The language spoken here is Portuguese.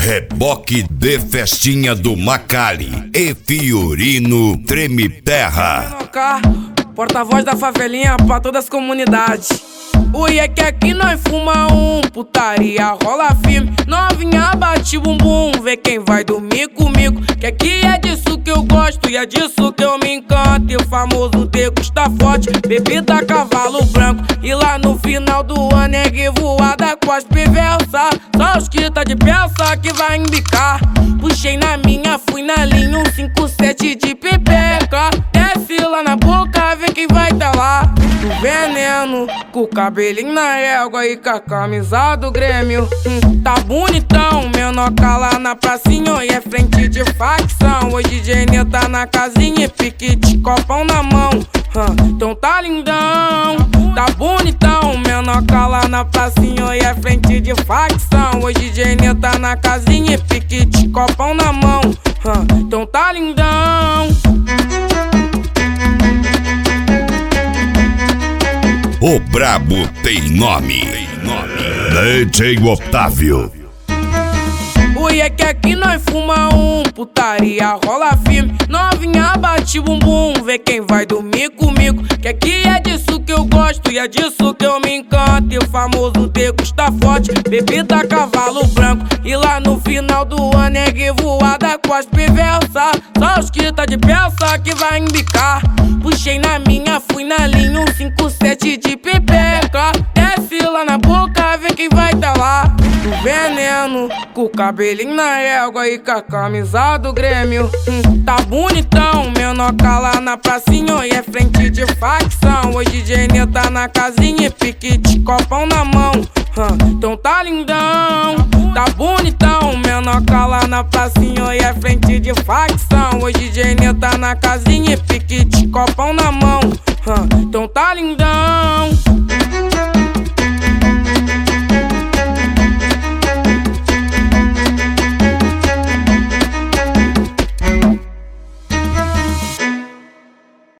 Reboque de festinha do Macali e Fiorino Treme Terra. Porta-voz da favelinha pra todas as comunidades. Ui, é que aqui nós fuma putaria rola firme. Novinha bate bumbum, vê quem vai dormir comigo. Que aqui é disso que eu gosto e é disso que eu me encanto. E o famoso degusta forte, bebida cavalo branco. E lá no final do ano é revoada com as pivelsa. Só os que tá de peça que vai embicar. Puxei na minha, fui na linha, 157 de pepeca. Desce lá na boca, vê quem vai tá lá. Do veneno, com o cabelinho na régua e com a camisa do Grêmio. Tá bonitão, menor lá na pracinha e é frente de facção. Hoje DJ tá na casinha e pique de copão na mão. Então tá lindão, tá bonitão, menor lá na pracinha e é frente de facção. Hoje DJ tá na casinha e pique de copão na mão. Então tá lindão. O brabo tem nome. DJ Otávio. Ui, é que aqui nós fuma putaria rola firme. Novinha bate bumbum, vê quem vai dormir comigo. Que aqui é disso que eu gosto e é disso que eu me encanto. E o famoso degusta forte, bebida cavalo branco. E lá no final do ano é revoada com as pivelsa. Só os que tá de peça que vai embicar. Puxei na minha, fui na linha, 157 de pepeca. Desce lá na boca, vê quem vai tá lá. Do veneno, com o cabelinho na régua e com a camisa do Grêmio. Tá bonitão, menor lá na pracinha e é frente de facção. Hoje DJ tá na casinha e pique de copão na mão. Então tá lindão, tá bonitão, menor lá na pracinha e é frente de facção. Hoje DJ tá na casinha e pique de copão na mão. Então tá lindão.